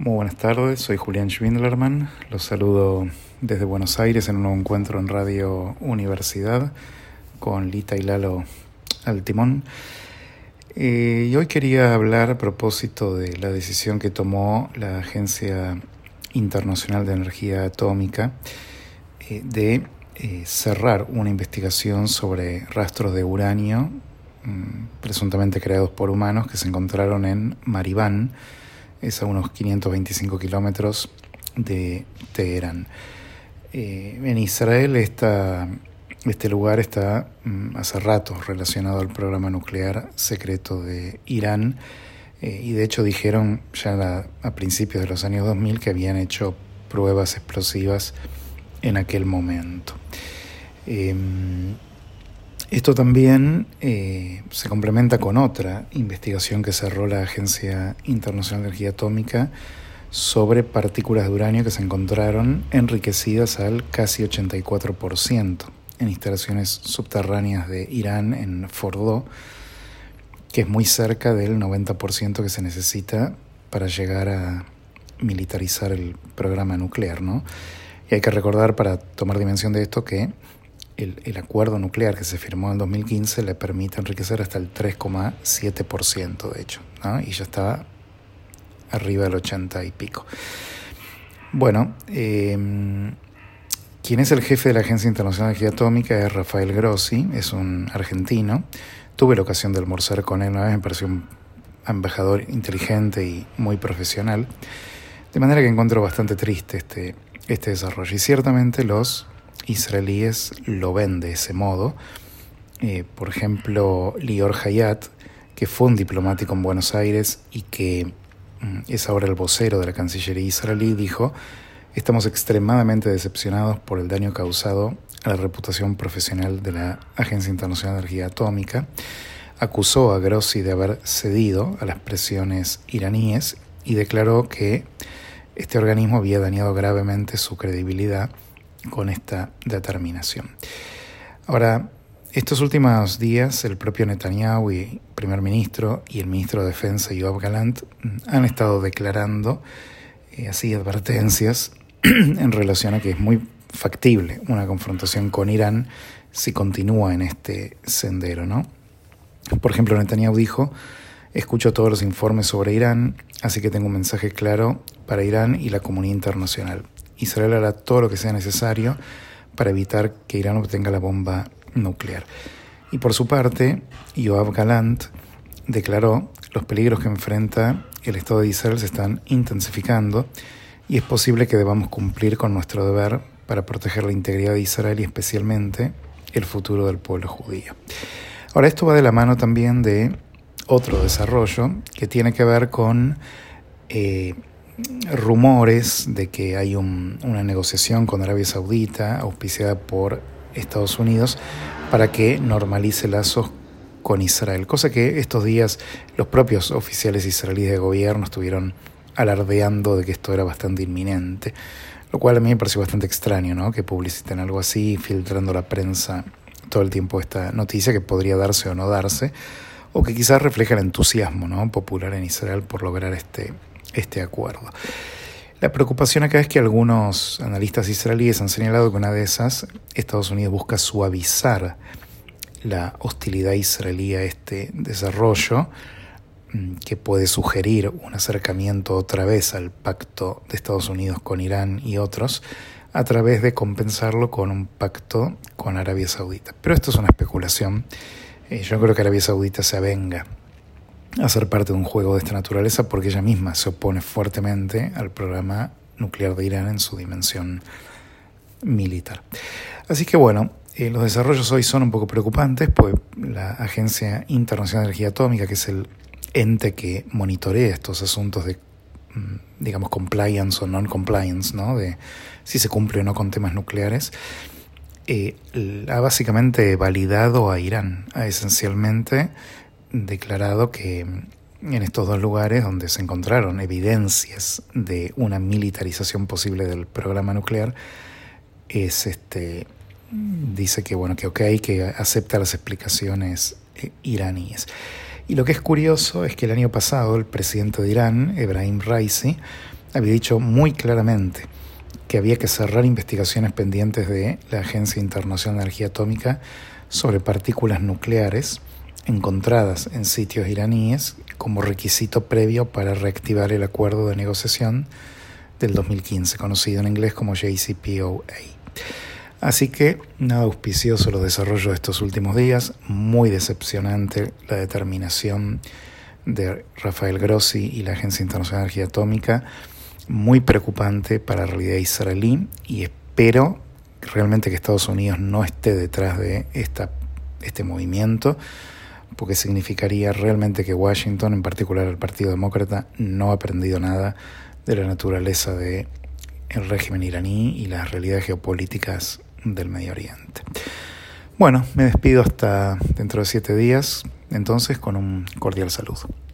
Muy buenas tardes, soy Julián Schwindlerman, los saludo desde Buenos Aires en un nuevo encuentro en Radio Universidad con Lita y Lalo al timón. Y hoy quería hablar a propósito de la decisión que tomó la Agencia Internacional de Energía Atómica de cerrar una investigación sobre rastros de uranio presuntamente creados por humanos que se encontraron en Maribán, es a unos 525 kilómetros de Teherán. En Israel este lugar está hace rato relacionado al programa nuclear secreto de Irán y de hecho dijeron ya a principios de los años 2000 que habían hecho pruebas explosivas en aquel momento. Esto también se complementa con otra investigación que cerró la Agencia Internacional de Energía Atómica sobre partículas de uranio que se encontraron enriquecidas al casi 84% en instalaciones subterráneas de Irán en Fordow, que es muy cerca del 90% que se necesita para llegar a militarizar el programa nuclear, ¿no? Y hay que recordar, para tomar dimensión de esto, que el acuerdo nuclear que se firmó en 2015 le permite enriquecer hasta el 3,7%, de hecho, ¿no? Y ya está arriba del 80 y pico. Bueno, quien es el jefe de la Agencia Internacional de Energía Atómica es Rafael Grossi, es un argentino. Tuve la ocasión de almorzar con él una vez, me pareció un embajador inteligente y muy profesional, de manera que encuentro bastante triste este desarrollo. Y ciertamente los israelíes lo ven de ese modo. Por ejemplo, Lior Hayat, que fue un diplomático en Buenos Aires y que es ahora el vocero de la Cancillería israelí, dijo: estamos extremadamente decepcionados por el daño causado a la reputación profesional de la Agencia Internacional de Energía Atómica. Acusó a Grossi de haber cedido a las presiones iraníes y declaró que este organismo había dañado gravemente su credibilidad con esta determinación. Ahora, estos últimos días, el propio Netanyahu, y primer ministro, y el ministro de Defensa, Yoav Gallant, han estado declarando así advertencias en relación a que es muy factible una confrontación con Irán si continúa en este sendero, ¿no? Por ejemplo, Netanyahu dijo: escucho todos los informes sobre Irán, así que tengo un mensaje claro para Irán y la comunidad internacional. Israel hará todo lo que sea necesario para evitar que Irán obtenga la bomba nuclear. Y por su parte, Yoav Gallant declaró: los peligros que enfrenta el Estado de Israel se están intensificando y es posible que debamos cumplir con nuestro deber para proteger la integridad de Israel y especialmente el futuro del pueblo judío. Ahora, esto va de la mano también de otro desarrollo que tiene que ver con rumores de que hay una negociación con Arabia Saudita auspiciada por Estados Unidos para que normalice lazos con Israel, cosa que estos días los propios oficiales israelíes de gobierno estuvieron alardeando de que esto era bastante inminente, lo cual a mí me pareció bastante extraño, ¿no? Que publiciten algo así, filtrando la prensa todo el tiempo esta noticia que podría darse o no darse, o que quizás refleja el entusiasmo, ¿no?, popular en Israel por lograr este acuerdo. La preocupación acá es que algunos analistas israelíes han señalado que una de esas, Estados Unidos busca suavizar la hostilidad israelí a este desarrollo, que puede sugerir un acercamiento otra vez al pacto de Estados Unidos con Irán y otros, a través de compensarlo con un pacto con Arabia Saudita. Pero esto es una especulación. Yo creo que Arabia Saudita se avenga a ser parte de un juego de esta naturaleza porque ella misma se opone fuertemente al programa nuclear de Irán en su dimensión militar. Así que bueno, los desarrollos hoy son un poco preocupantes, pues la Agencia Internacional de Energía Atómica, que es el ente que monitorea estos asuntos de, digamos, compliance o non-compliance, ¿no?, de si se cumple o no con temas nucleares, ha básicamente validado a Irán, ha esencialmente declarado que en estos dos lugares donde se encontraron evidencias de una militarización posible del programa nuclear, dice que bueno, que ok, que acepta las explicaciones iraníes. Y lo que es curioso es que el año pasado el presidente de Irán, Ebrahim Raisi, había dicho muy claramente que había que cerrar investigaciones pendientes de la Agencia Internacional de Energía Atómica sobre partículas nucleares encontradas en sitios iraníes como requisito previo para reactivar el acuerdo de negociación del 2015, conocido en inglés como JCPOA. Así que nada auspicioso los desarrollos de estos últimos días, muy decepcionante la determinación de Rafael Grossi y la Agencia Internacional de Energía Atómica, muy preocupante para la realidad israelí, y espero realmente que Estados Unidos no esté detrás de este movimiento, porque significaría realmente que Washington, en particular el Partido Demócrata, no ha aprendido nada de la naturaleza del régimen iraní y las realidades geopolíticas del Medio Oriente. Bueno, me despido hasta dentro de 7 días, entonces, con un cordial saludo.